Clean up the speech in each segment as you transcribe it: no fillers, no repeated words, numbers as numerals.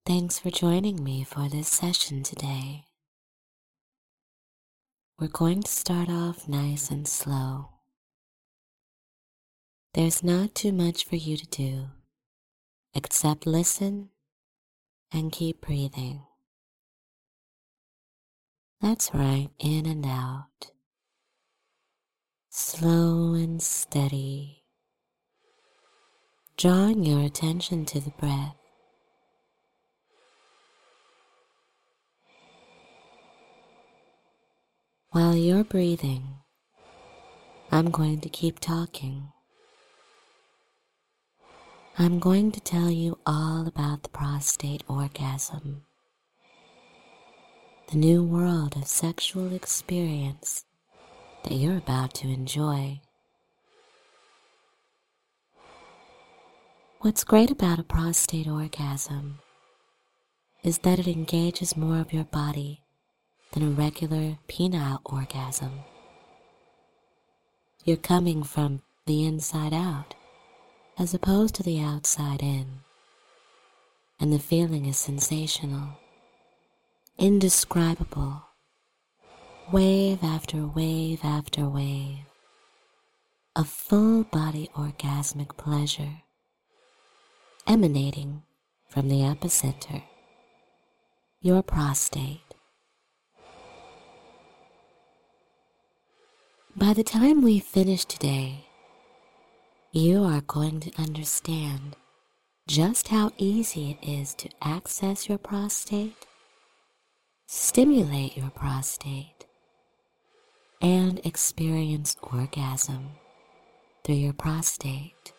Thanks for joining me for this session today. We're going to start off nice and slow. There's not too much for you to do, except listen and keep breathing. That's right, in and out. Slow and steady. Drawing your attention to the breath. While you're breathing, I'm going to keep talking. I'm going to tell you all about the prostate orgasm, the new world of sexual experience that you're about to enjoy. What's great about a prostate orgasm is that it engages more of your body than a regular penile orgasm. You're coming from the inside out as opposed to the outside in, and the feeling is sensational, indescribable, wave after wave after wave of full body orgasmic pleasure emanating from the epicenter, your prostate. By the time we finish today, you are going to understand just how easy it is to access your prostate, stimulate your prostate, and experience orgasm through your prostate.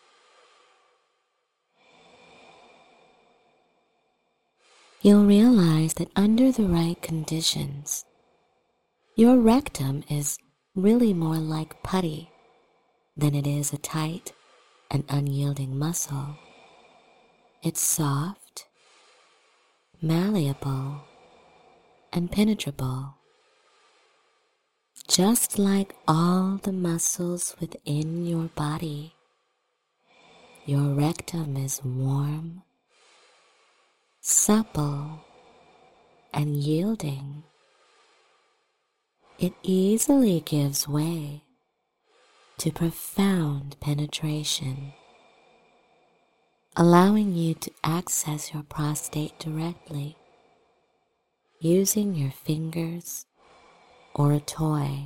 You'll realize that under the right conditions, your rectum is really more like putty than it is a tight and unyielding muscle. It's soft, malleable, and penetrable. Just like all the muscles within your body, your rectum is warm, supple, and yielding. It easily gives way to profound penetration, allowing you to access your prostate directly using your fingers or a toy.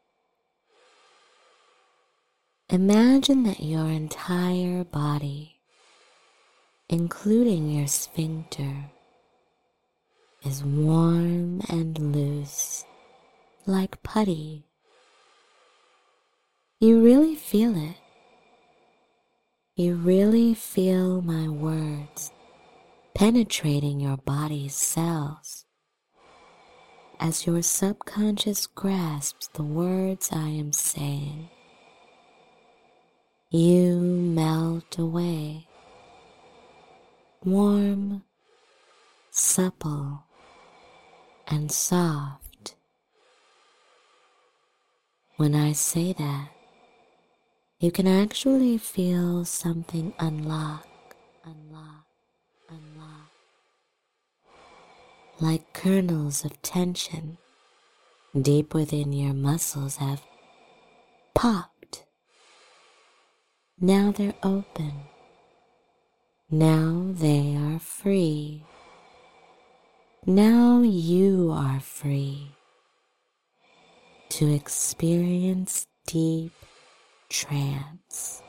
Imagine that your entire body, including your sphincter, is warm and loose, like putty. You really feel it. You really feel my words penetrating your body's cells as your subconscious grasps the words I am saying. You melt away, warm, supple, and soft. When I say that, you can actually feel something unlock, like kernels of tension deep within your muscles have popped. Now they're open. Now they are free. Now you are free to experience deep trance.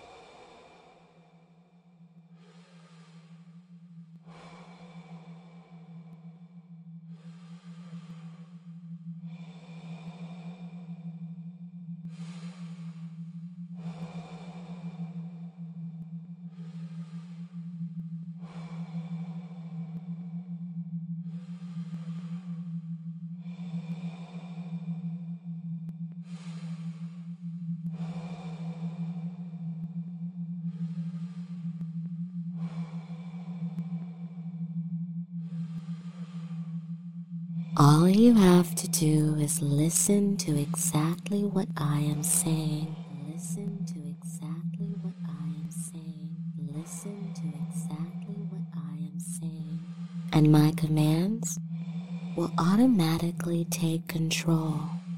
All you have to do is listen to exactly what I am saying. Listen to exactly what I am saying. Listen to exactly what I am saying. and my commands will automatically take control.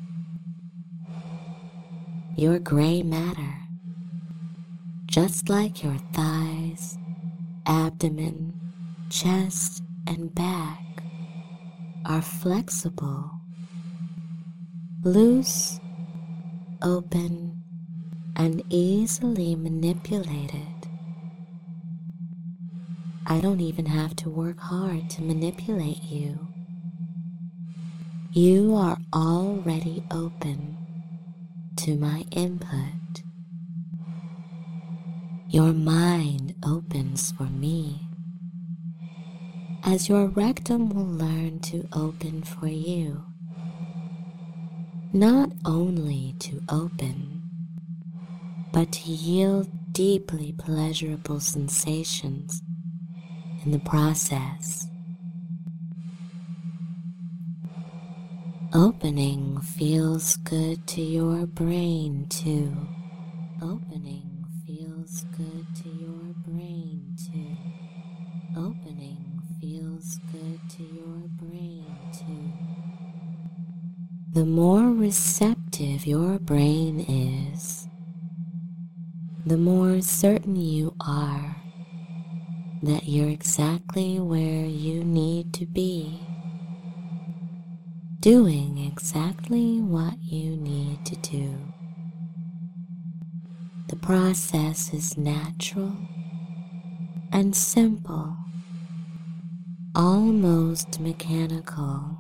Your gray matter, just like your thighs, abdomen, chest, and back, are flexible, loose, open, and easily manipulated. I don't even have to work hard to manipulate you. You are already open to my input. Your mind opens for me, as your rectum will learn to open for you. Not only to open, but to yield deeply pleasurable sensations in the process. Opening feels good to your brain too. Opening feels good to your brain too. Opening feels good to your brain too. The more receptive your brain is, the more certain you are that you're exactly where you need to be, doing exactly what you need to do. The process is natural and simple, almost mechanical.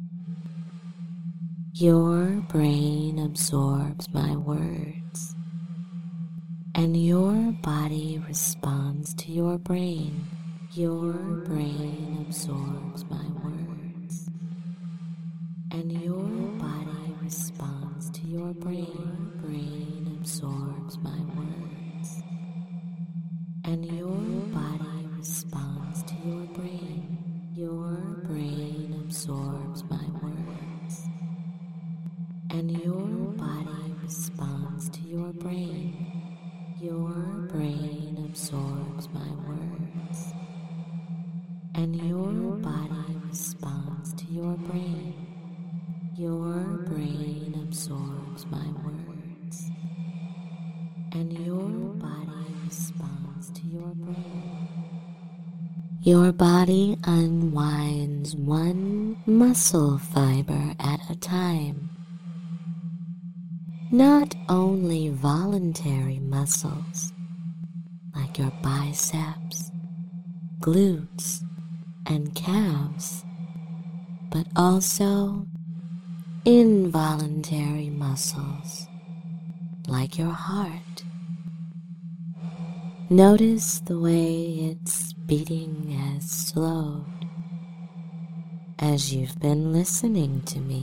Your brain absorbs my words, and your body responds to your brain. Your brain absorbs my words, and your body responds to your brain. Brain absorbs my words, and your body responds to your brain. Your brain absorbs my words, and your body responds to your brain. Your brain absorbs my words, and your body responds to your brain. Your brain absorbs my words, and your body responds to your brain. Your body unwinds one muscle fiber at a time. Not only voluntary muscles like your biceps, glutes, and calves, but also involuntary muscles like your heart. Notice the way its beating has slowed as you've been listening to me.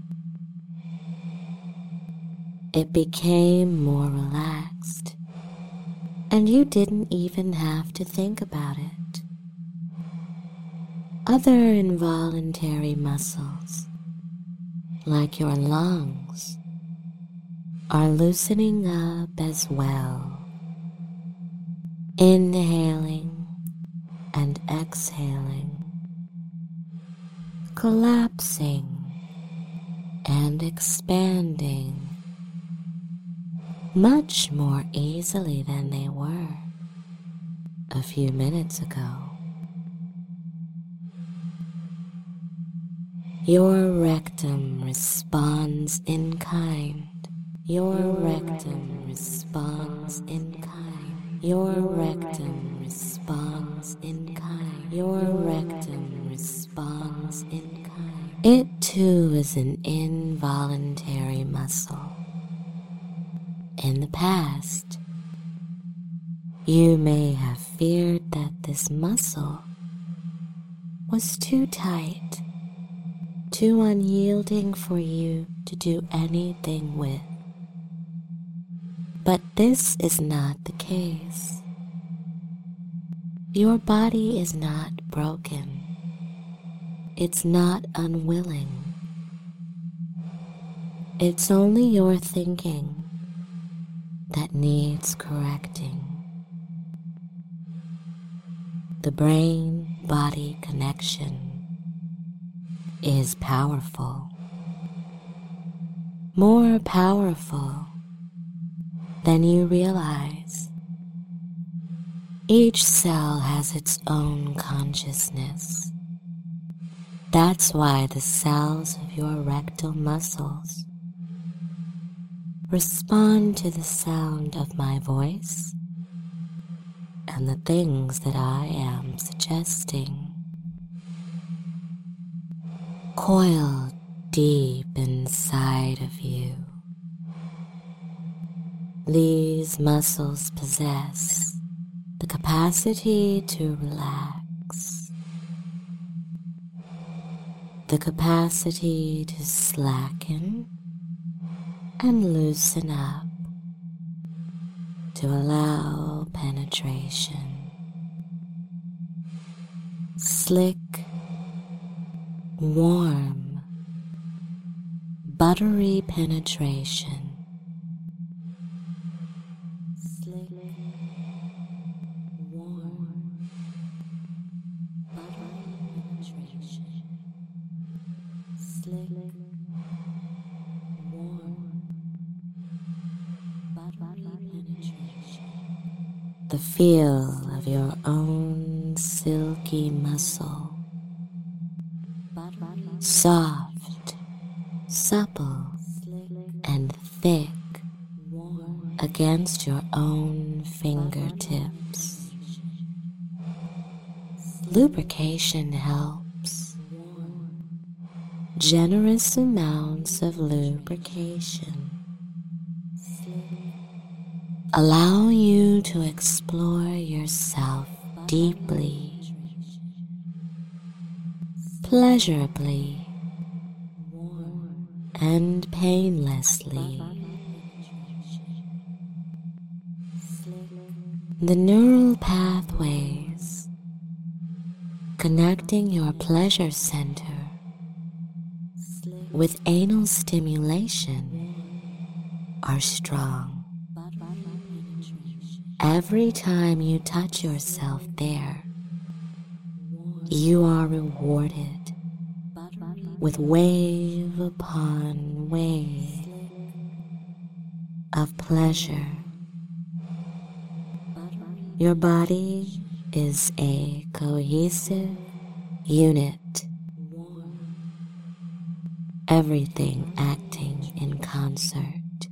It became more relaxed, and you didn't even have to think about it. Other involuntary muscles, like your lungs, are loosening up as well, inhaling and exhaling, collapsing and expanding much more easily than they were a few minutes ago. Your rectum responds in kind. Your rectum responds in kind. Your rectum responds in kind. Your rectum responds in kind. It too is an involuntary muscle. In the past, you may have feared that this muscle was too tight, too unyielding for you to do anything with. But this is not the case. Your body is not broken. It's not unwilling. It's only your thinking that needs correcting. The brain mind-body connection is powerful, more powerful than you realize. Each cell has its own consciousness. That's why the cells of your rectal muscles respond to the sound of my voice and the things that I am suggesting. Coiled deep inside of you, these muscles possess the capacity to relax, the capacity to slacken and loosen up, to allow penetration. Slick, warm, buttery penetration. Slick, warm, buttery penetration. Slick, warm, buttery penetration. The feel of your own silky muscle, soft, supple, and thick against your own fingertips. Lubrication helps. Generous amounts of lubrication allow you to explore yourself deeply, pleasurably, and painlessly. The neural pathways connecting your pleasure center with anal stimulation are strong. Every time you touch yourself there, you are rewarded with wave upon wave of pleasure. Your body is a cohesive unit, everything acting in concert.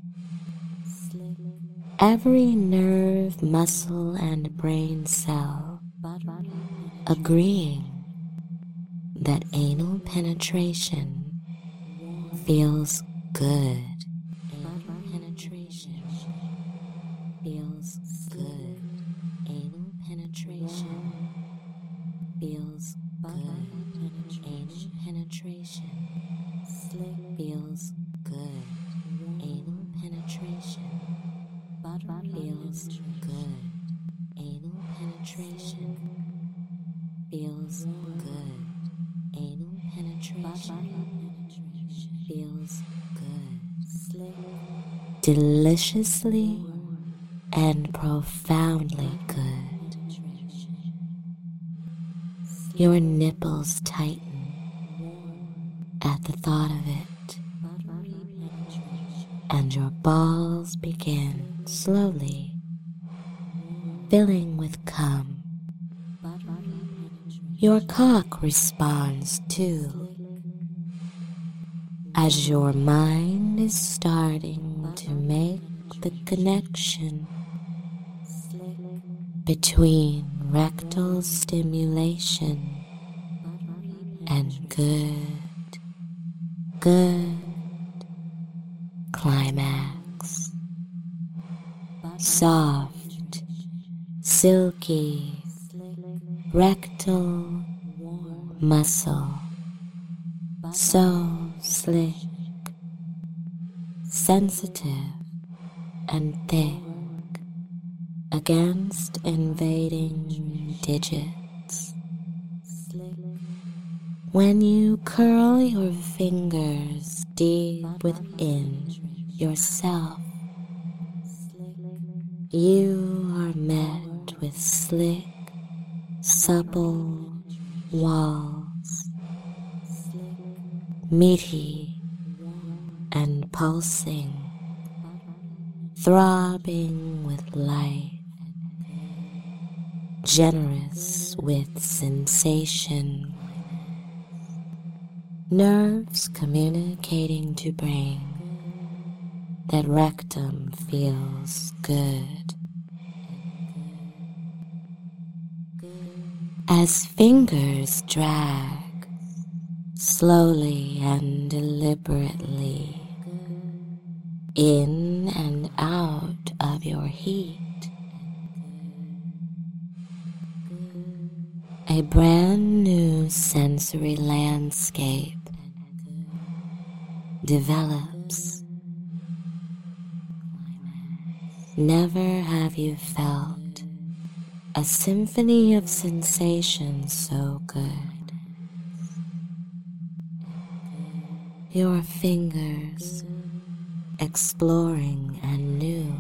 Every nerve, muscle, and brain cell agreeing that anal penetration feels good. Anal penetration feels good. Anal penetration feels good. Anal penetration feels good. Anal penetration feels good. Anal penetration feels good. Anal penetration feels good. Deliciously and profoundly good. Your nipples tighten at the thought of it, and your balls begin slowly filling with cum. Your cock responds too, as your mind is starting to make the connection between rectal stimulation and good climax. Soft, silky, rectal muscle, so slick, sensitive, and thick against invading digits. When you curl your fingers deep within yourself, you are met with slick, supple, walls, meaty and pulsing, throbbing with life, generous with sensation, nerves communicating to brain that rectum feels good. As fingers drag slowly and deliberately in and out of your heat, a brand new sensory landscape develops. Never have you felt a symphony of sensations so good. Your fingers, exploring and new,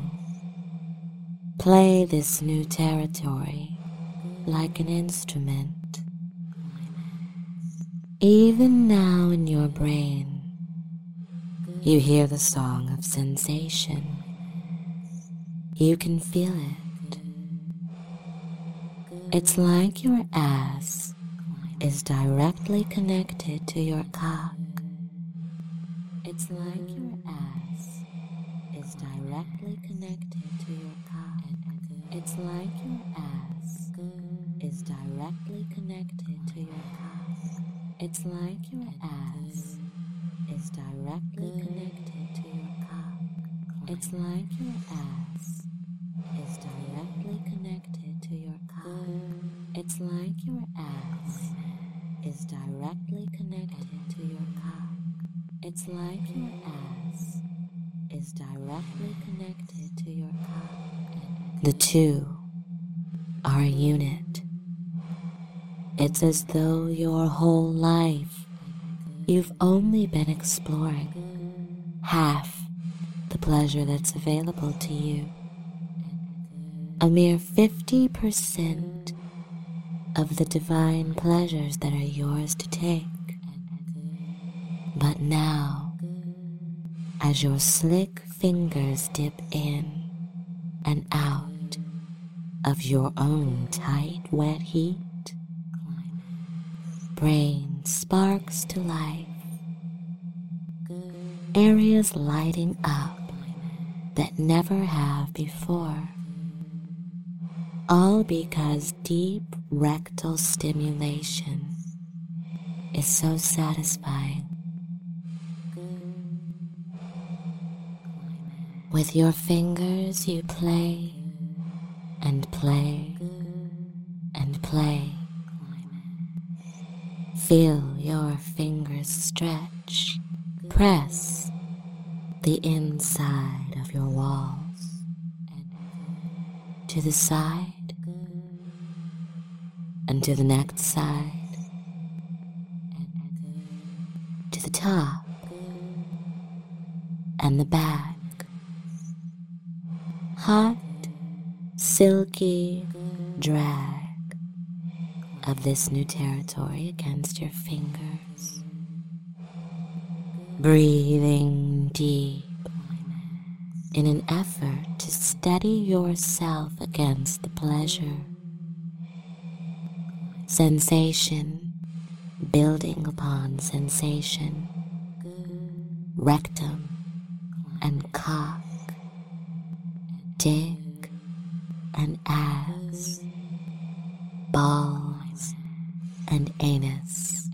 play this new territory like an instrument. Even now in your brain, you hear the song of sensation. You can feel it. It's like your ass is directly connected to your cock. It's like your ass is directly connected to your cock. It's like your ass is directly connected to your cock. It's like your ass is directly connected to your cock. It's like your ass is directly connected to your cock. It's like your ass is directly connected to your cock. It's like your ass is directly connected to your cock. The two are a unit. It's as though your whole life you've only been exploring half the pleasure that's available to you. A mere 50% of the divine pleasures that are yours to take. But now, as your slick fingers dip in and out of your own tight, wet heat, brain sparks to life, areas lighting up that never have before, all because deep rectal stimulation is so satisfying. With your fingers you play and play and play. Feel your fingers stretch, press the inside of your walls, to the side and to the next side, to the top and the back. Hot, silky drag of this new territory against your fingers. Breathing deep in an effort to steady yourself against the pleasure. Sensation building upon sensation. Rectum and cock, dick and ass, balls and anus.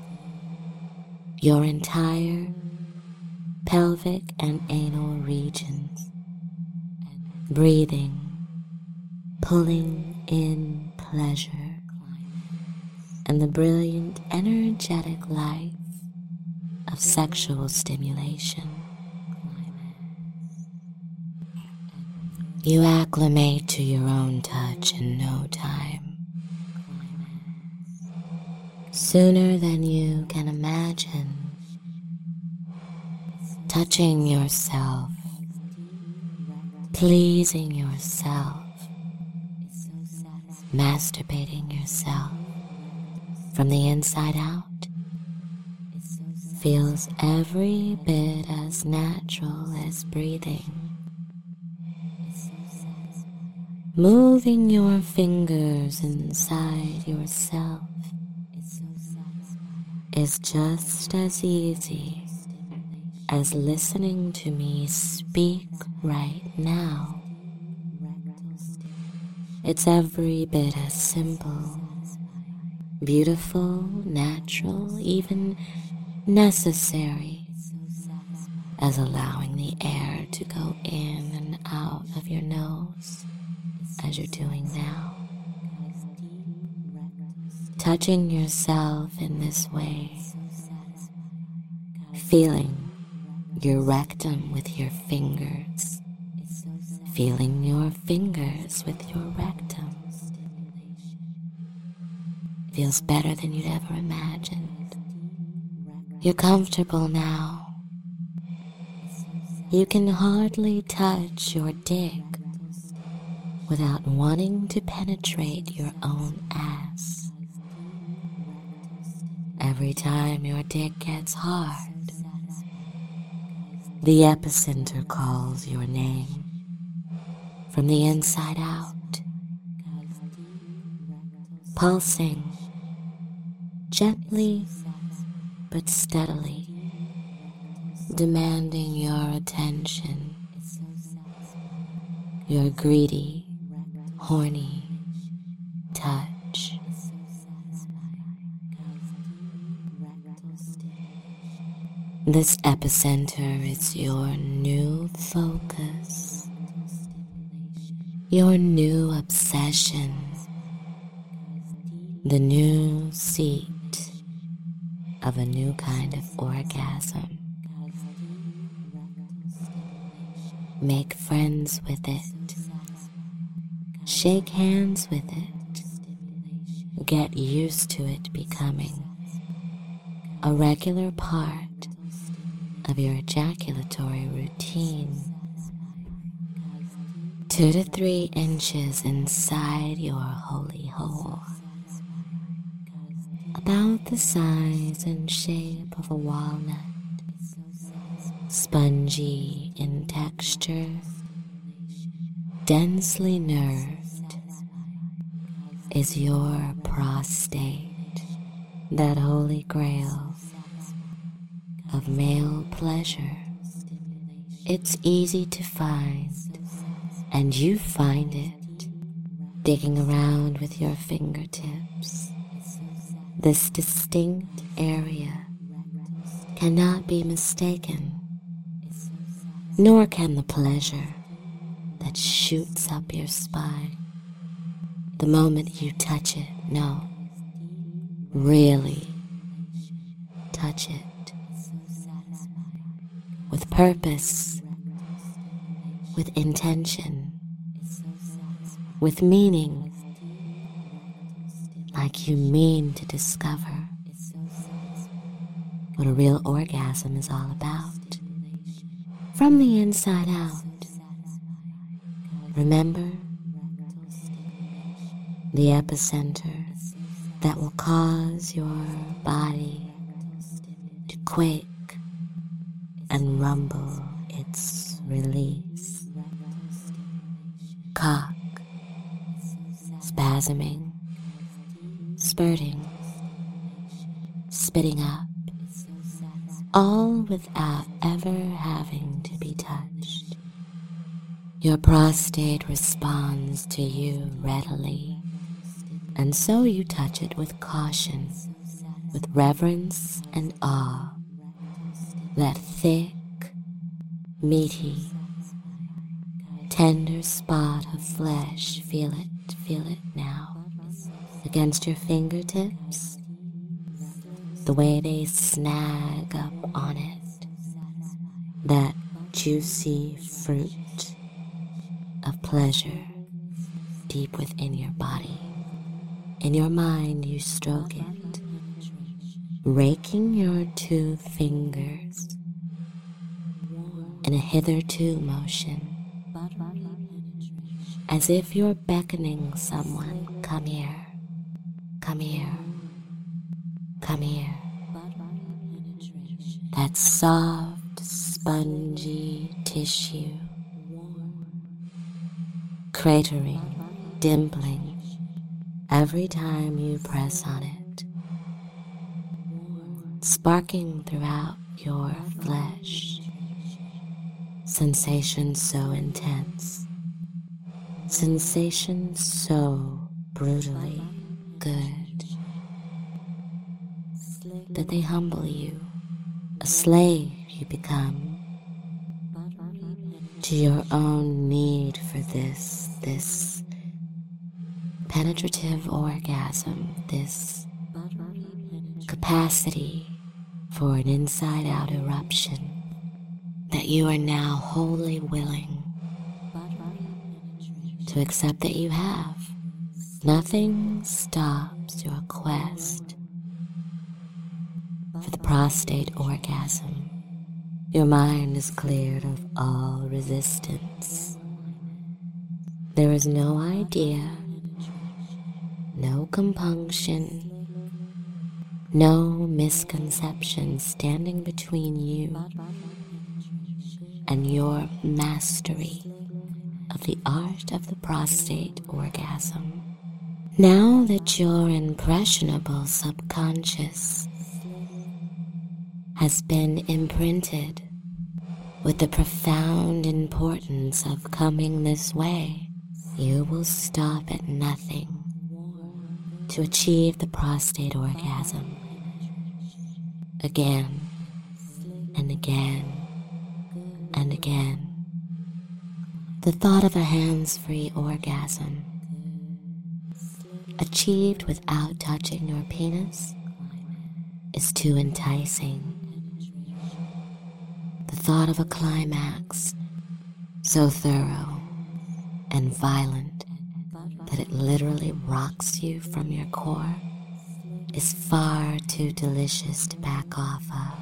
Your entire pelvic and anal regions. Breathing, pulling in pleasure and the brilliant, energetic life of sexual stimulation. You acclimate to your own touch in no time. Sooner than you can imagine, touching yourself, pleasing yourself, masturbating yourself, from the inside out feels every bit as natural as breathing. Moving your fingers inside yourself is just as easy as listening to me speak right now. It's every bit as simple, beautiful, natural, even necessary as allowing the air to go in and out of your nose as you're doing now. Touching yourself in this way, feeling your rectum with your fingers, feeling your fingers with your rectum. Feels better than you'd ever imagined. You're comfortable now. You can hardly touch your dick without wanting to penetrate your own ass. Every time your dick gets hard, the epicenter calls your name from the inside out, pulsing gently but steadily, demanding your attention, your greedy, horny touch. This epicenter is your new focus, your new obsession, the new seat of a new kind of orgasm. Make friends with it. Shake hands with it. Get used to it becoming a regular part of your ejaculatory routine. 2 to 3 inches inside your holy hole, about the size and shape of a walnut, spongy in texture, densely nerved, is your prostate, that holy grail of male pleasure. It's easy to find, and you find it digging around with your fingertips. This distinct area cannot be mistaken, nor can the pleasure that shoots up your spine the moment you touch it. No, really touch it with purpose, with intention, with meaning, like you mean to discover what a real orgasm is all about. From the inside out, remember the epicenter that will cause your body to quake and rumble its release. Cock, spasming, spurting, spitting up, all without ever having to be touched. Your prostate responds to you readily, and so you touch it with caution, with reverence and awe. That thick, meaty, tender spot of flesh, feel it now, against your fingertips, the way they snag up on it, that juicy fruit of pleasure deep within your body. In your mind you stroke it, raking your 2 fingers in a hitherto motion, as if you're beckoning someone, come here, come here. That soft, spongy tissue, cratering, dimpling every time you press on it, sparking throughout your flesh, sensation so intense, sensation so brutally good that they humble you. A slave you become to your own need for this penetrative orgasm, this capacity for an inside-out eruption that you are now wholly willing to accept that you have. Nothing stops your quest for the prostate orgasm. Your mind is cleared of all resistance. There is no idea, no compunction, no misconception standing between you and your mastery of the art of the prostate orgasm. Now that your impressionable subconscious has been imprinted with the profound importance of coming this way, you will stop at nothing to achieve the prostate orgasm again and again and again. The thought of a hands-free orgasm achieved without touching your penis is too enticing. The thought of a climax so thorough and violent that it literally rocks you from your core is far too delicious to back off of.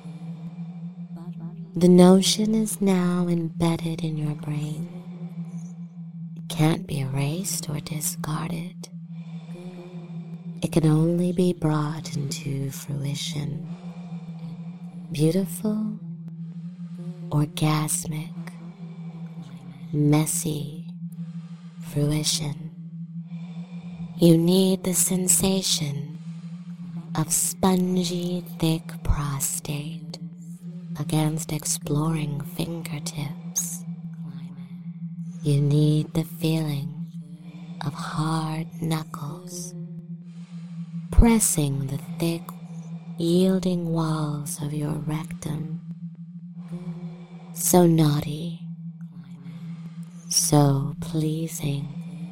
The notion is now embedded in your brain. It can't be erased or discarded. It can only be brought into fruition. Beautiful, orgasmic, messy fruition. You need the sensation of spongy, thick prostate against exploring fingertips. You need the feeling of hard knuckles pressing the thick, yielding walls of your rectum. So naughty, so pleasing,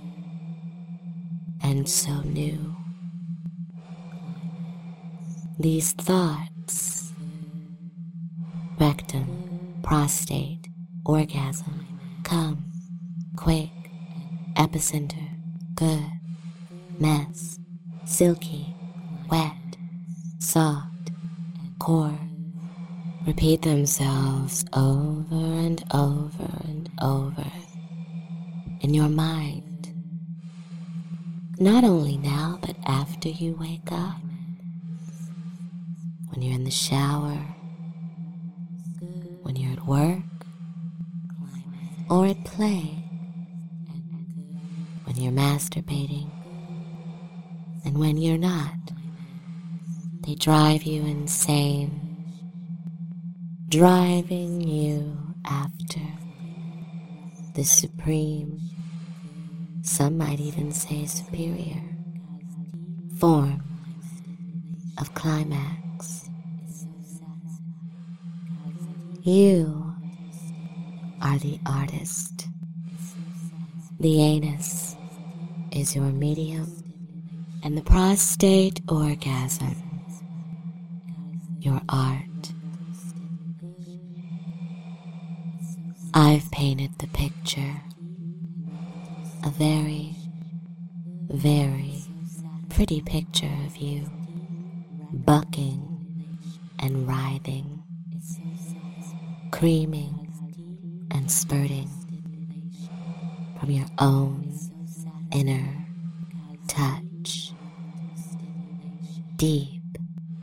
and so new. These thoughts, rectum, prostate, orgasm, come, quick, epicenter, good, mess, silky, wet, soft, core, repeat themselves over and over and over in your mind. Not only now, but after you wake up, when you're in the shower, when you're at work, or at play, when you're masturbating, and when you're not. They drive you insane, driving you after the supreme, some might even say superior, form of climax. You are the artist. The anus is your medium, and the prostate orgasm, your art. I've painted the picture, a very, very pretty picture of you, bucking and writhing, creaming and spurting from your own inner touch, deep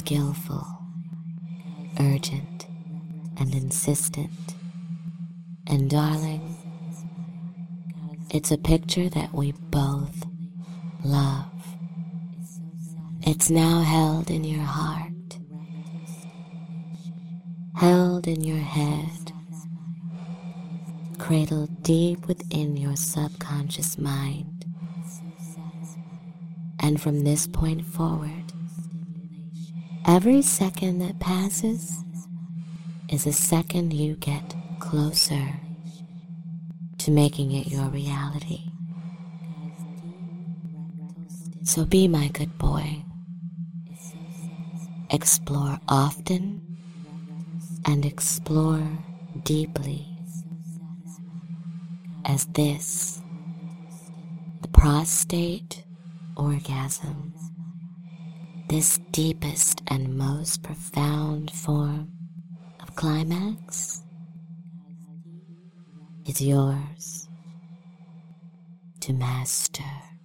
skillful, urgent, and insistent. And darling, it's a picture that we both love. It's now held in your heart, held in your head, cradled deep within your subconscious mind. And from this point forward, every second that passes is a second you get closer to making it your reality. So be my good boy. Explore often and explore deeply, as this, the prostate orgasm, this deepest and most profound form of climax, is yours to master.